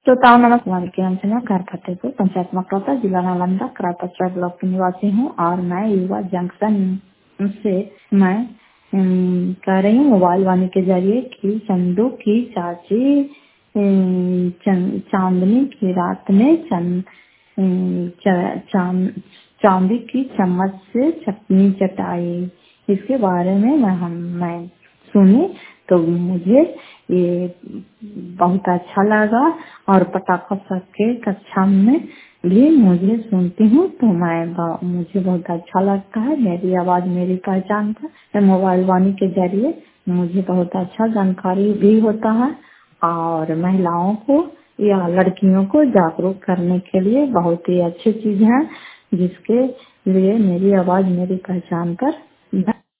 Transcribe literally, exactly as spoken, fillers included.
श्रोताओं नमस्कार के अंत में घर फतेहपुर पंचायत मकरौता जिला नालंदा करापचरा ब्लॉक की निवासी हूँ और मैं युवा जंक्शन से मैं अम, कह रही हूँ मोबाइल वाणी के जरिए कि चंदू की चाची अम, चं- चांदनी की रात में चंद अम, च- चांद चांदी की चम्मच से चटनी चटाई। इसके बारे में मैं हम मैं सुनी तो मुझे ये बहुत अच्छा लगा और पटाखा सब के कक्षा में भी मुझे सुनती हूँ तो मैं ब- मुझे बहुत अच्छा लगता है। मेरी आवाज मेरी पहचान है। मोबाइल वाणी के जरिए मुझे बहुत अच्छा जानकारी भी होता है और महिलाओं को या लड़कियों को जागरूक करने के लिए बहुत ही अच्छी चीज है, जिसके लिए मेरी आवाज मेरी पहचान पर